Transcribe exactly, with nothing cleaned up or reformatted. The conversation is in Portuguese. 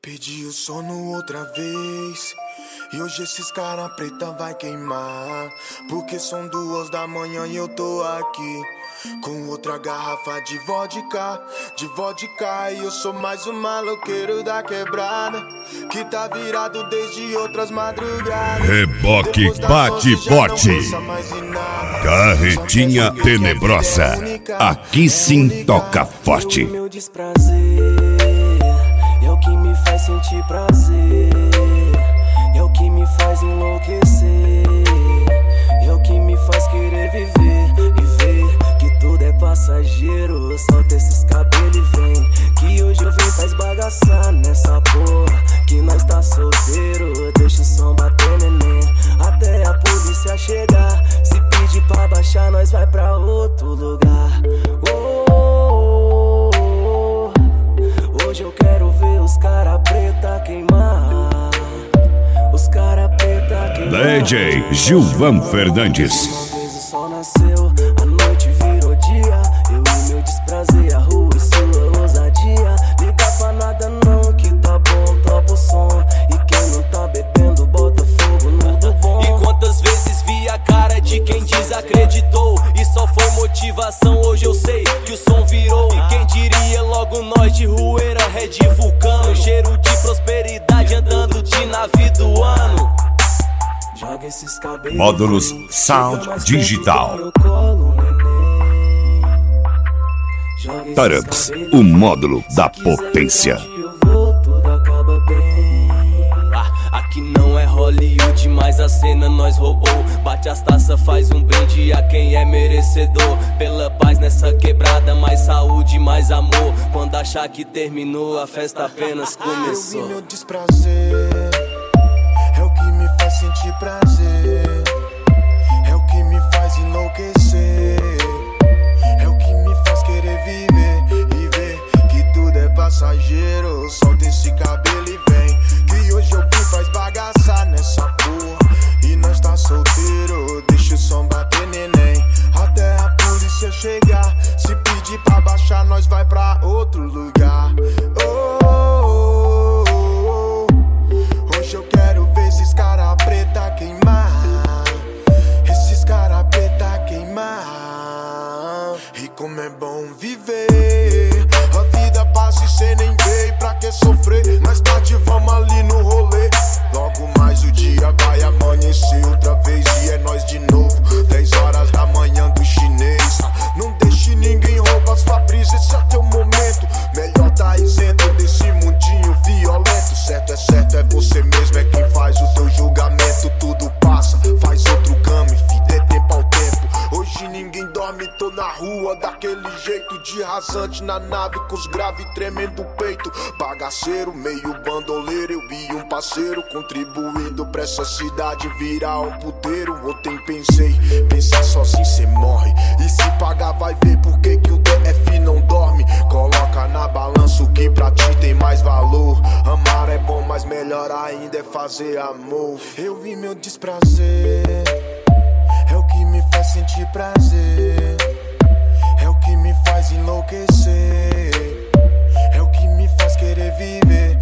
Pedi o sono outra vez e hoje esses cara preta vai queimar, porque são duas da manhã e eu tô aqui com outra garrafa de vodka, de vodka. E eu sou mais um maloqueiro da quebrada que tá virado desde outras madrugadas. Reboque bate forte, carretinha tenebrosa, aqui sim toca forte. Meu desprazer é o que me faz sentir prazer, é o que me faz enlouquecer, é o que me faz querer viver e ver que tudo é passageiro. Solta esses cabelos e vem, que hoje eu vim pra esbagaçar nessa porra, que nós tá solteiro. Deixa o som bater, neném, até a polícia chegar. Se pedir pra baixar, nós vai pra outro lugar. Oh, oh, oh, oh. Hoje eu quero ver os cara preta queimar, os cara preta queimar. D J Gilvan Fernandes. Uma vez o sol nasceu, a noite virou dia, eu e meu desprazer, a rua e sua ousadia. Liga pra nada não, que tá bom, topa o som. E quem não tá bebendo, bota fogo no do bom. E quantas vezes vi a cara de quem desacreditou e só foi motivação. Hoje eu sei que o som virou, e quem diria logo nós de Rueira, Red Vulcano. Cheiro de prosperidade andando de nave do ano. Joga esses cabelos, Módulos Sound Digital. Tarubs, o módulo da potência. Aqui não é Hollywood, mas a cena nós roubou. Bate as taças, faz um brinde a quem é merecedor. Pela paz nessa quebrada, mais saúde, mais amor. Quando achar que terminou, a festa apenas começou. Eu vi meu desprazer, é o que me faz sentir prazer, é o que me faz enlouquecer, é o que me faz querer viver e ver que tudo é passageiro. Solta esse cabelo e vem, que hoje eu vim pra esbagaçar nessa porra, e nós tá solteiro. Deixa o som bater, neném, até a polícia chegar. Se pedir pra baixar, nós vai pra outro lugar. Oh, oh, oh, oh. Hoje eu quero ver esses cara preta queimar, esses cara preta queimar. E como é bom viver, a vida passa e cê nem vê. Pra que sofrer? Mais tarde vamos ali no rolê. Logo mais o dia vai amanhecer outra vez e é nós de novo. Dez horas da manhã do chinês. Não deixe ninguém roubar sua brisa, esse é teu momento. Melhor tá isento desse mundinho violento. Certo é certo, é você mesmo, é quem faz o teu julgamento. Tudo passa, faz outro gama e fi, dê tempo ao tempo. Hoje ninguém dorme, tô na rua daquele jeito, de rasante na nave com os graves tremendo o peito. Bagaceiro, meio bandoleiro, eu e um parceiro, contribuindo pra essa cidade virar um puteiro. Ontem pensei, pensar sozinho cê morre, e se pagar vai ver por que que o D F não dorme. Coloca na balança o que pra ti tem mais valor. Amar é bom, mas melhor ainda é fazer amor. Eu vi meu desprazer, é o que me faz sentir prazer, é o que me faz enlouquecer, é o que me faz querer viver